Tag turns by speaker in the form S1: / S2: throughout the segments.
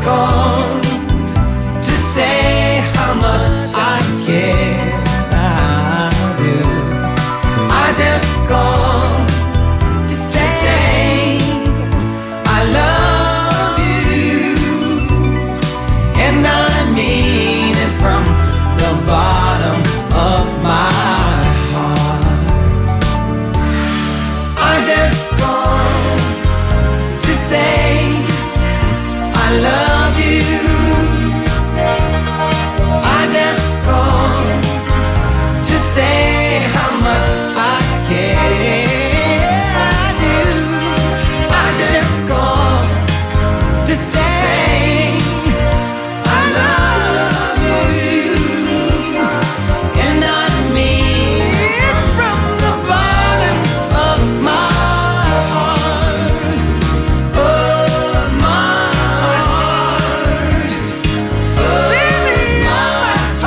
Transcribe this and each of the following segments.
S1: called to say how much I care. I do. I just called to say I love you, and I mean it from the bottom of my heart. I just called to say I love you. I just called to say how much I care. I do. I just called to say I love you, and I mean it from the bottom of my heart, of my heart, of my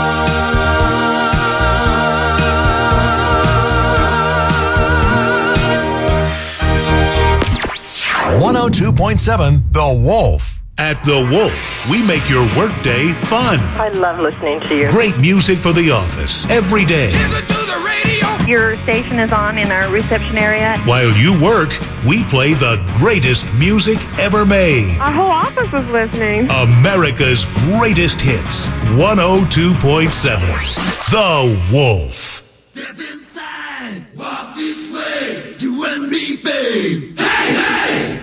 S1: heart.
S2: 102.7 The Wolf.
S3: At The Wolf, we make your workday fun.
S4: I love listening to you.
S3: Great music for the office every day.
S4: Your station is on in our reception area.
S3: While you work, we play the greatest music ever made.
S4: Our whole office is listening.
S3: America's greatest hits. 102.7 The Wolf.
S5: Step inside, walk this way, you and me, babe. Hey, hey!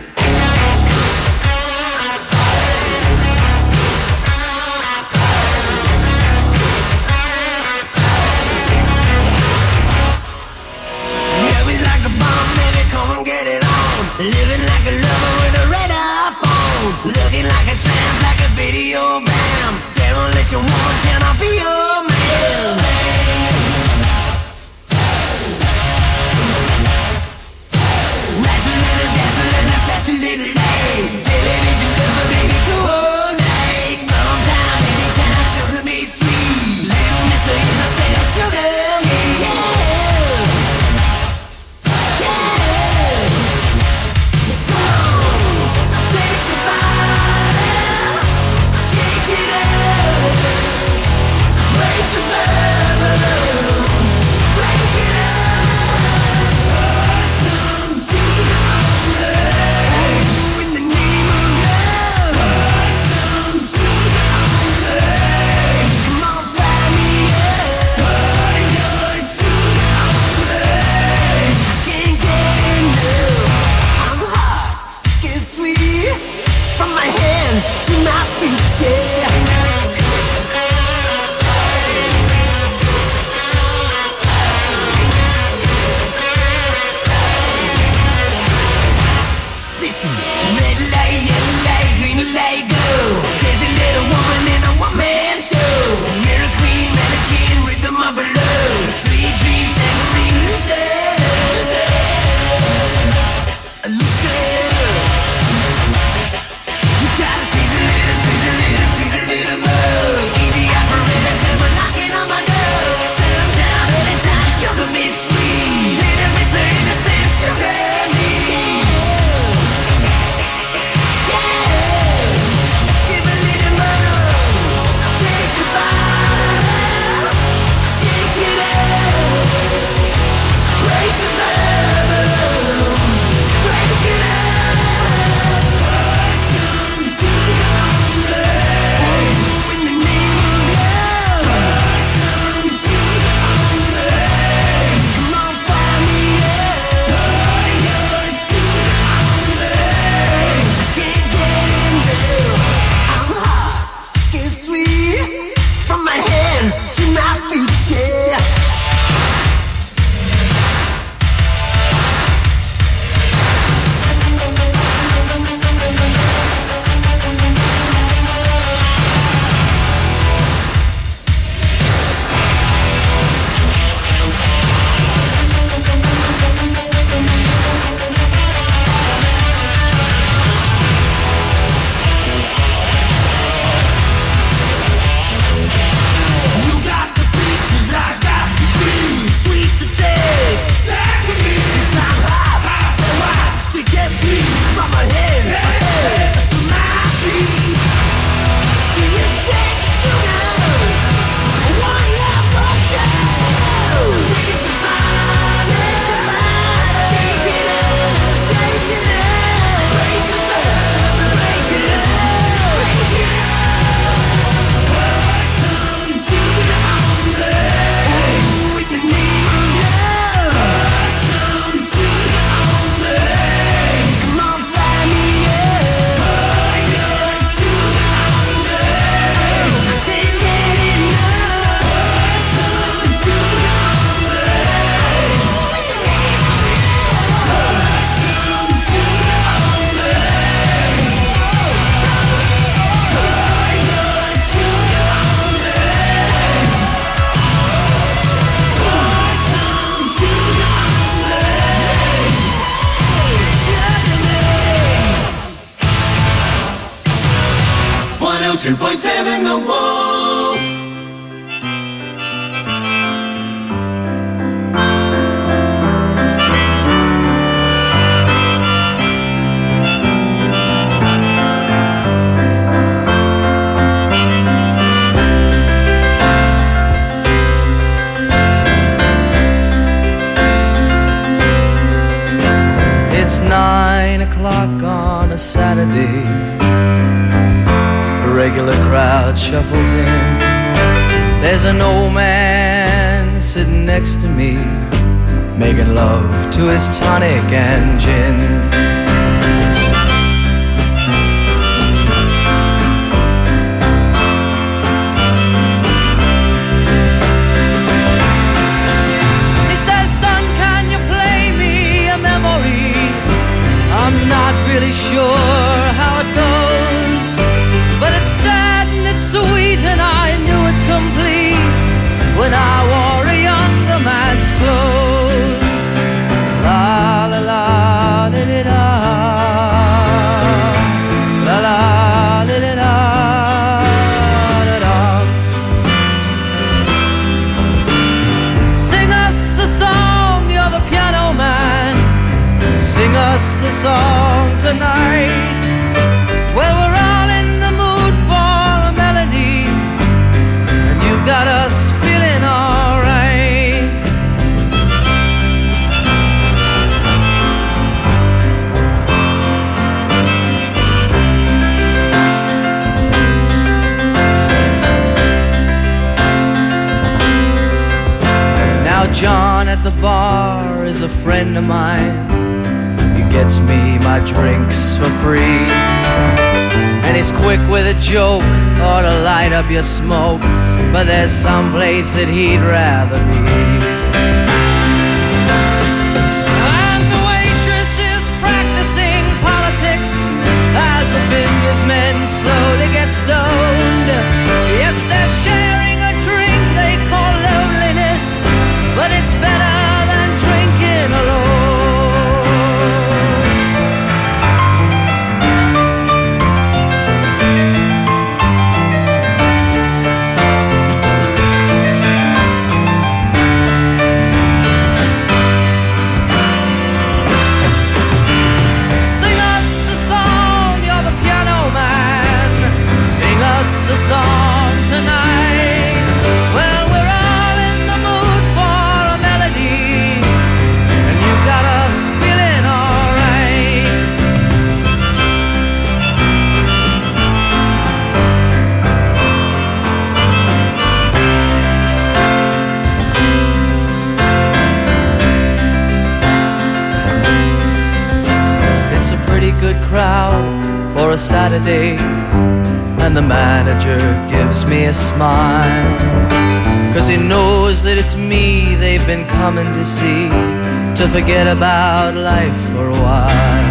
S5: Yeah, we like a bomb, baby, come and get it on. Living like a lover with a radar phone. Looking like a tramp, like a video bam. Demolition woman, can I be your man? Dancing little lane. Television lover, baby, go all night. Sometime, anytime, sugar me sweet. Little miss her in the same sugar me, yeah. Take the bottle, shake it up.
S1: 102.7 The Wolf.
S6: It's 9 o'clock on a Saturday. The regular crowd shuffles in. There's an old man sitting next to me, making love to his tonic and gin. He says, son, can you play me a memory? I'm not really sure how it goes, but it's sad and it's sweet, and I knew it complete when I wore a younger man's clothes. La la la li li la, la la li li la, la la. Sing us a song, you're the piano man. Sing us a song tonight. Well, we're all in the mood for a melody, and you've got us feeling alright. Now John at the bar is a friend of mine. Gets me my drinks for free, and he's quick with a joke or to light up your smoke, but there's some place that he'd rather be. And the waitress is practicing politics as the businessmen slowly get stoned. Yes, they're sharing a drink they call loneliness, but it's better than drinking alone. For a Saturday, and the manager gives me a smile, 'cause he knows that it's me they've been coming to see, to forget about life for a while.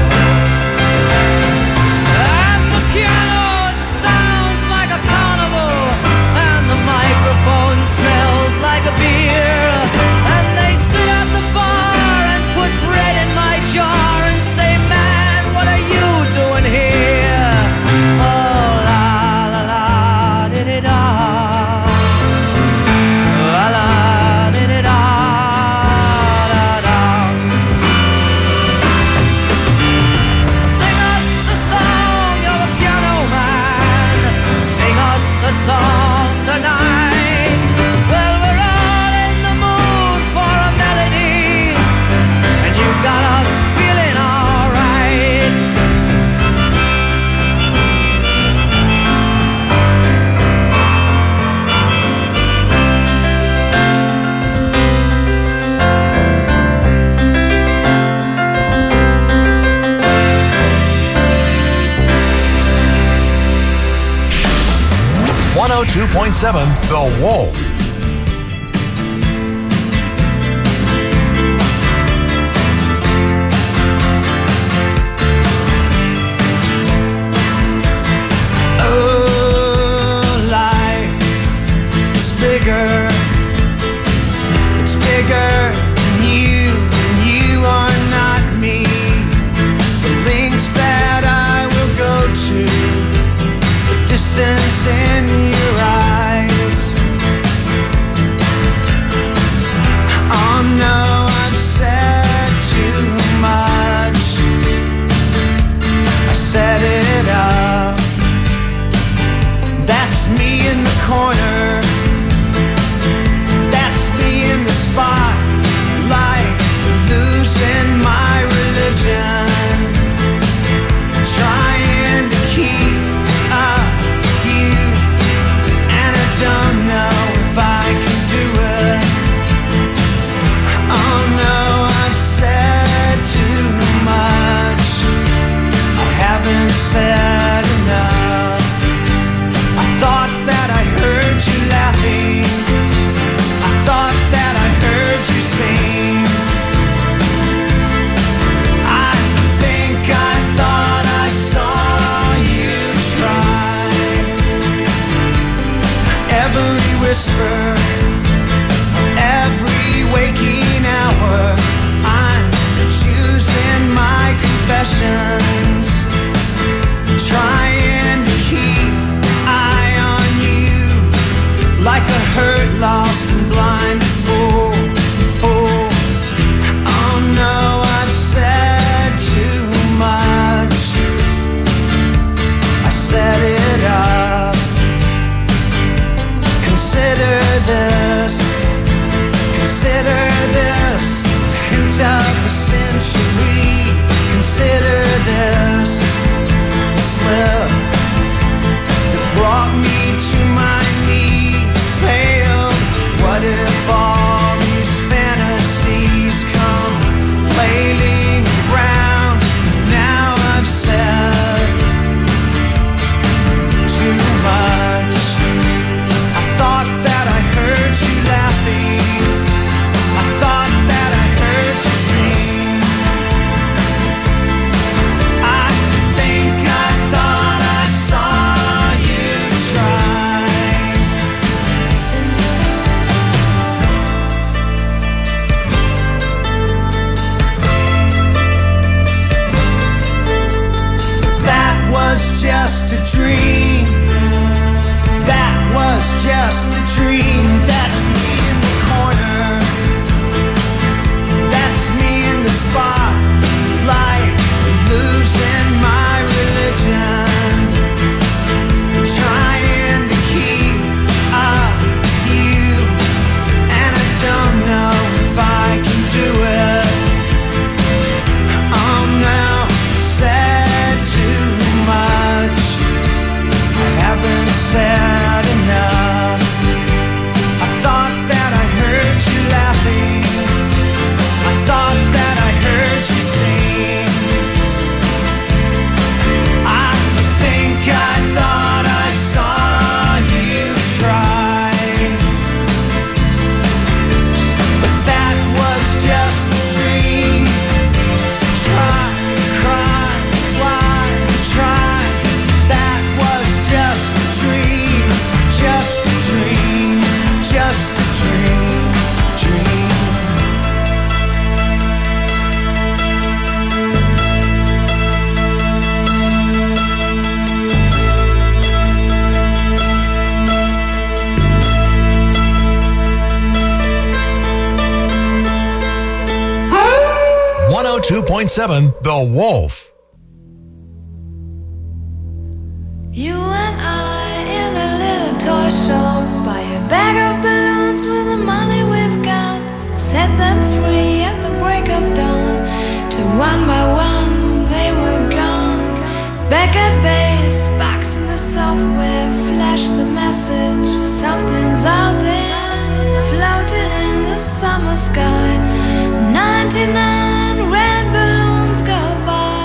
S6: And the piano, it sounds like a carnival, and the microphone smells like a beer, and they sit at the bar and put bread in my jar and say, man, what are you doing here? Oh, la la la, di di da, la la di di da, da da. Sing us a song, you're the piano man. Sing us a song tonight. Well, we're all in the mood for a melody, and you got us feeling all right.
S2: .7 The Wolf.
S1: Oh, life is bigger. It's bigger than you are not me. The lengths that I will go to, the distance in your eyes. Oh no, I've said too much. I set it up. That's me in the corner. That's me in the spotlight, losing my religion, trying to keep up with you, and I don't know if I can do it. Oh no, I've said too much. I haven't said enough. I thought that I heard you laughing. I thought that I heard you sing. I think I thought I saw you try. Every whisper, every waking hour, I'm choosing my confessions, trying to keep eye on you, like a hurt, lost and blinded fool. Oh no, I've said too much. I set it up. Consider this, consider this, hint of the century. Consider this slip that brought me to my knees, pale. What if all these fantasies come flailing around? Now I've said too much. I thought that I heard you laughing. I thought that I heard you sing. I think I thought I saw you try. That was just a dream. That was just a dream. That's me in the corner. That's me in the spotlight, losing my religion, trying to keep up with you, and I don't know if I can do it. Oh no, said too much. I haven't said enough. I thought that I heard you laughing. I thought that I heard you sing. I think I thought I saw you try. But that was just a dream. Try, cry, why try? That was just a dream, just a dream, just a dream, dream.
S2: Oh 102.7 The Wolf.
S7: You and I in a little toy shop, buy a bag of balloons with the money we've got, set them free at the break of dawn, till one by one they were gone. Back at base, box in the software, flash the message, something's out there, floating in the summer sky. 99 red balloons go by.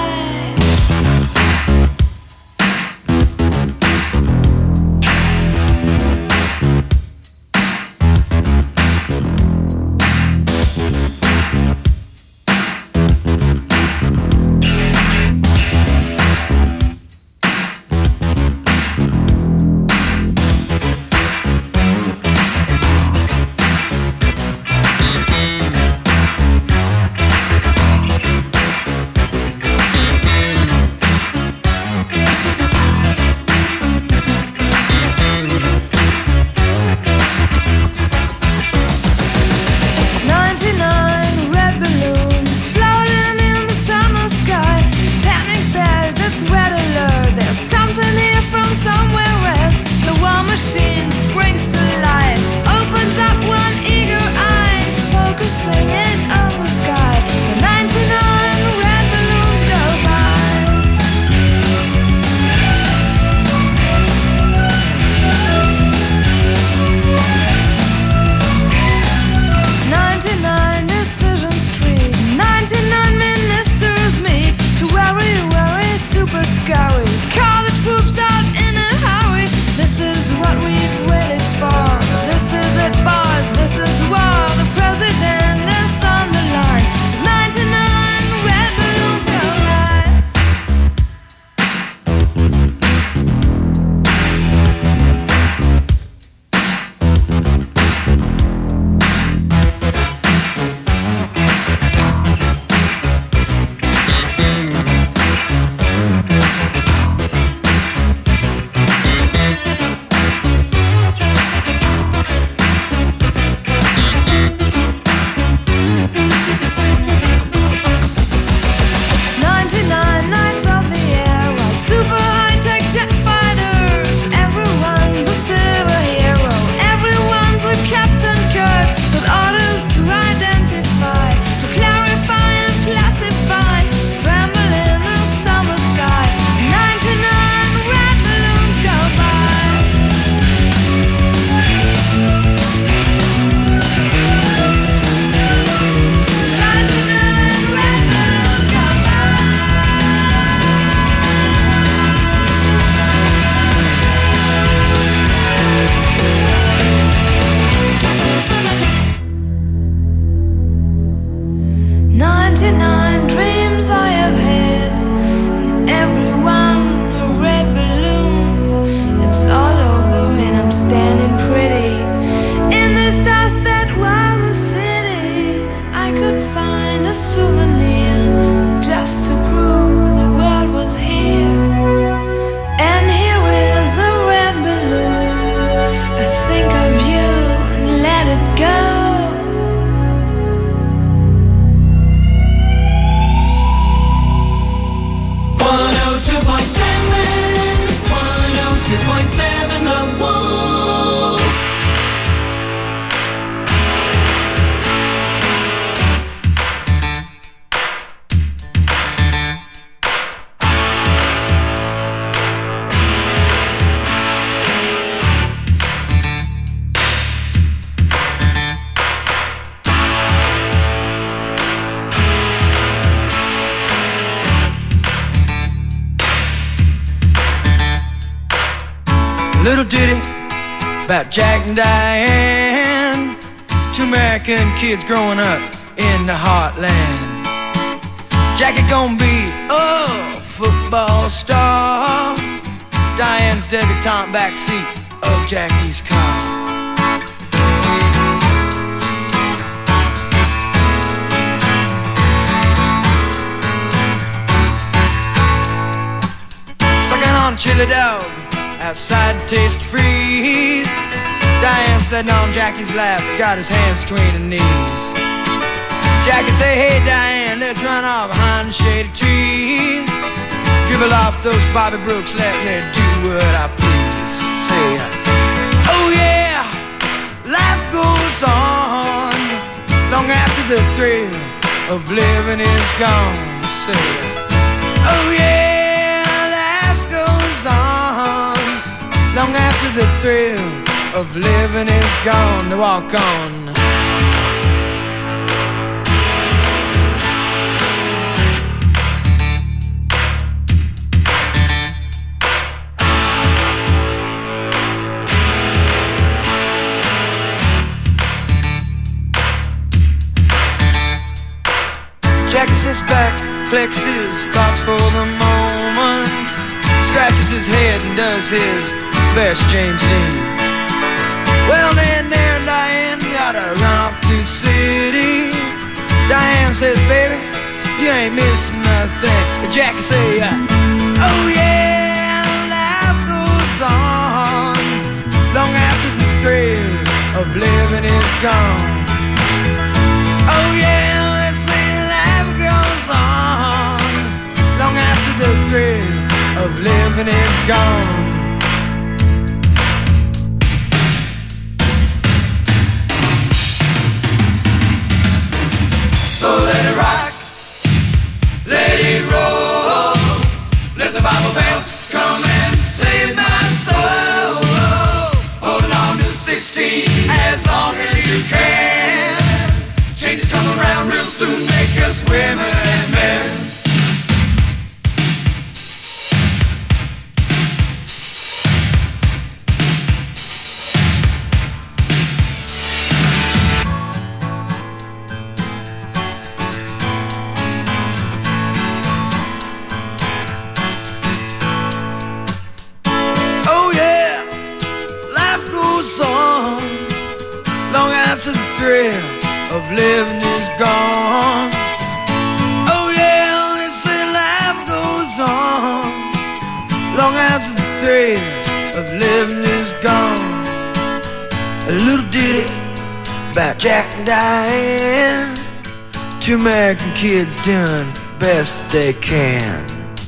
S5: 102.7 The Wolf.
S1: Little ditty about Jack and Diane, two American kids growing up in the heartland. Jackie gonna be a football star, Diane's debutante backseat of Jackie's car. Sucking on chili dog outside Taste Freeze, Diane sitting on Jackie's lap, got his hands between her knees. Jackie say, hey Diane, let's run off behind the shady trees, dribble off those Bobby Brooks, let me do what I please. Say, oh yeah, life goes on long after the thrill of living is gone. Say, oh yeah, long after the thrill of living is gone. To walk on. Jackie sits back, collects his thoughts for the moment, scratches his head and does his best James Dean. Well then there Diane gotta run off to the city. Diane says, baby, you ain't missing nothing. Jackie say, oh yeah, life goes on long after the thrill of living is gone. Oh yeah, they say life goes on long after the thrill of living is gone.
S5: So let it rock, let it roll, let the Bible Belt come and save my soul. Hold on to 16 as long as you can. Changes come around real soon, make us women and men.
S1: Of living is gone. Oh yeah, they say life goes on long after the thrill of living is gone. A little ditty about Jack and Diane, two American kids doing best they can.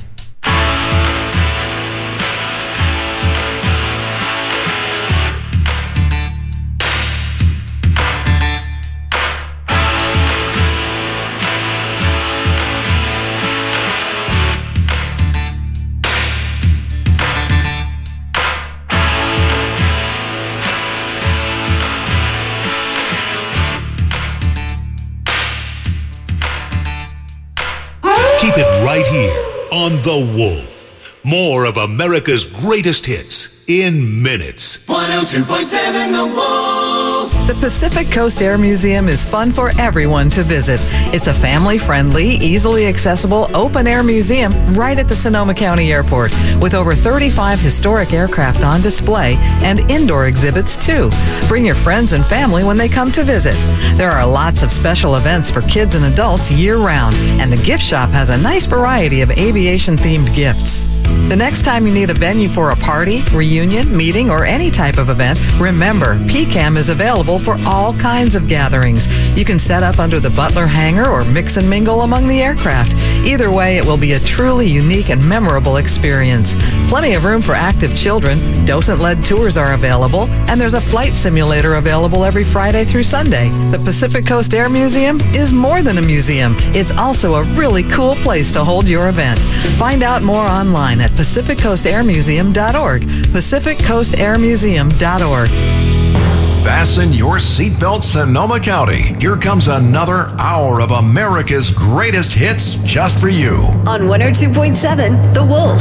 S3: Keep it right here on The Wolf. More of America's greatest hits in minutes.
S5: 102.7 The Wolf.
S8: The Pacific Coast Air Museum is fun for everyone to visit. It's a family-friendly, easily accessible, open-air museum right at the Sonoma County Airport with over 35 historic aircraft on display and indoor exhibits too. Bring your friends and family when they come to visit. There are lots of special events for kids and adults year-round, and the gift shop has a nice variety of aviation-themed gifts. The next time you need a venue for a party, reunion, meeting, or any type of event, remember, PCAM is available for all kinds of gatherings. You can set up under the Butler hangar or mix and mingle among the aircraft. Either way, it will be a truly unique and memorable experience. Plenty of room for active children, docent-led tours are available, and there's a flight simulator available every Friday through Sunday. The Pacific Coast Air Museum is more than a museum. It's also a really cool place to hold your event. Find out more online at PacificCoastAirMuseum.org. PacificCoastAirMuseum.org.
S2: Fasten your seatbelt, Sonoma County. Here comes another hour of America's greatest hits just for you.
S9: On 102.7, The Wolf.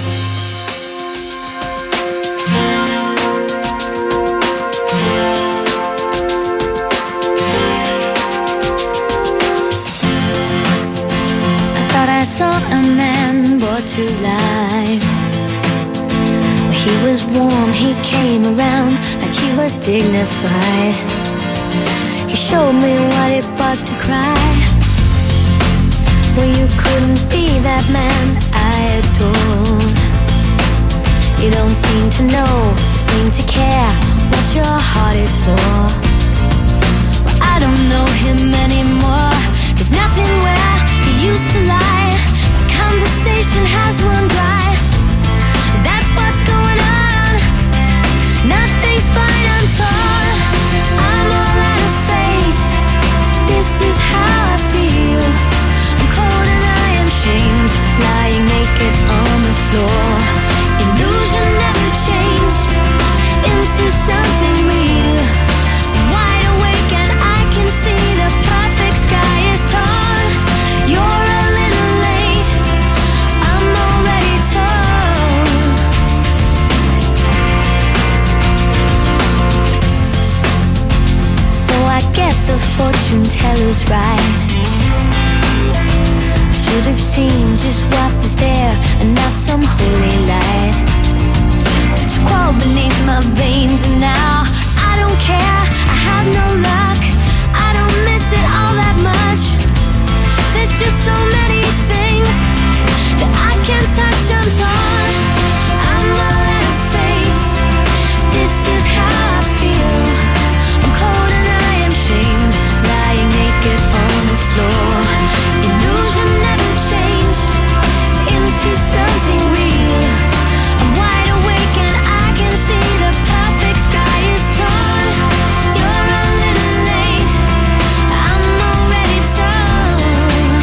S7: I thought I saw a man brought to life. He was warm, he came around like he was dignified. He showed me what it was to cry. Well, you couldn't be that man I adored. You don't seem to know, seem to care what your heart is for. Well, I don't know him anymore. There's nothing where he used to lie. My conversation has run dry. That's what's going on. Nothing's fine, I'm torn. I'm all out of faith. This is how I feel. I'm cold and I am shamed, lying naked on the floor. Illusion never changed into something real. I'm wide awake and I can see the perfect sky is torn. You're a little late, I'm already torn. So I guess the fortune teller's right. Should have seen just what was there and not some holy light. But you crawled beneath my veins and now I don't care, I have no luck. I don't miss it all that much. There's just so many things that I can't touch, I'm torn. I'm all out of faith. This is how I feel. I'm cold and I am shamed, lying naked on the floor. Illusion never changed into something real. I'm wide awake and I can see the perfect sky is torn. You're a little late, I'm already torn.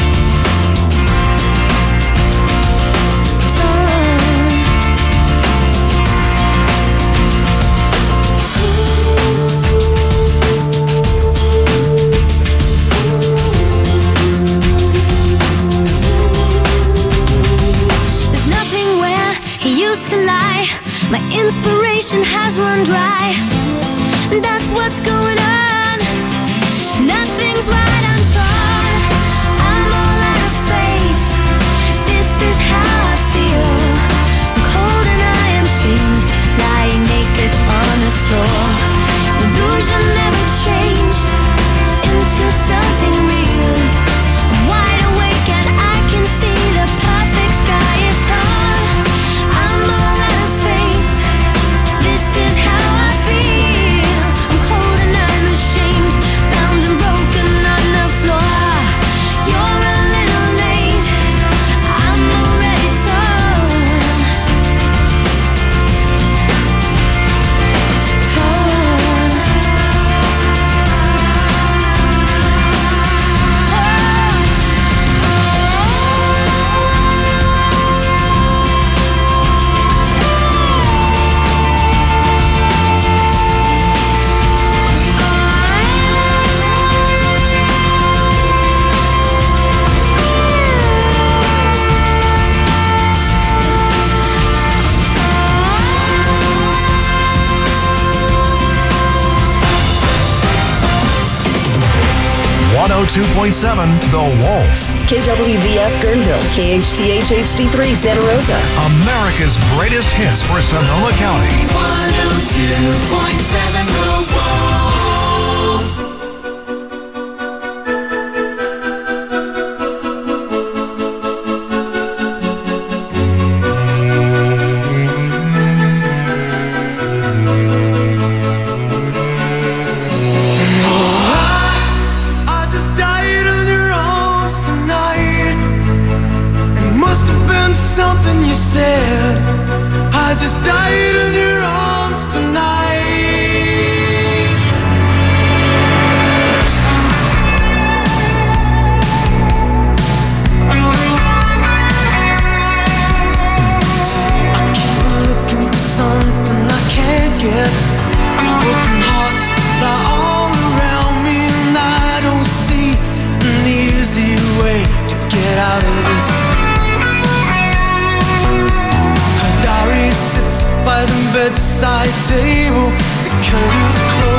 S7: There's nothing where he used to lie. My inspiration has run dry. That's what's going on. Nothing's right, I'm torn. I'm all out of faith. This is how I feel. I'm cold and I am shamed, lying naked on the floor. Illusion never changed into something real. I'm wide awake and I can see the perfect sky is torn. I'm all out of faith. This is how I feel. I'm cold and I'm ashamed, bound and broken on the floor. You're a little late, I'm already torn.
S2: .7 The Wolf.
S9: KWVF Guerneville, KHTH HD3 Santa Rosa.
S2: America's greatest hits for Sonoma County.
S5: 102.7 The Wolf.
S1: head. Broken hearts lie all around me, and I don't see an easy way to get out of this. Her diary sits by the bedside table, the curtains closed.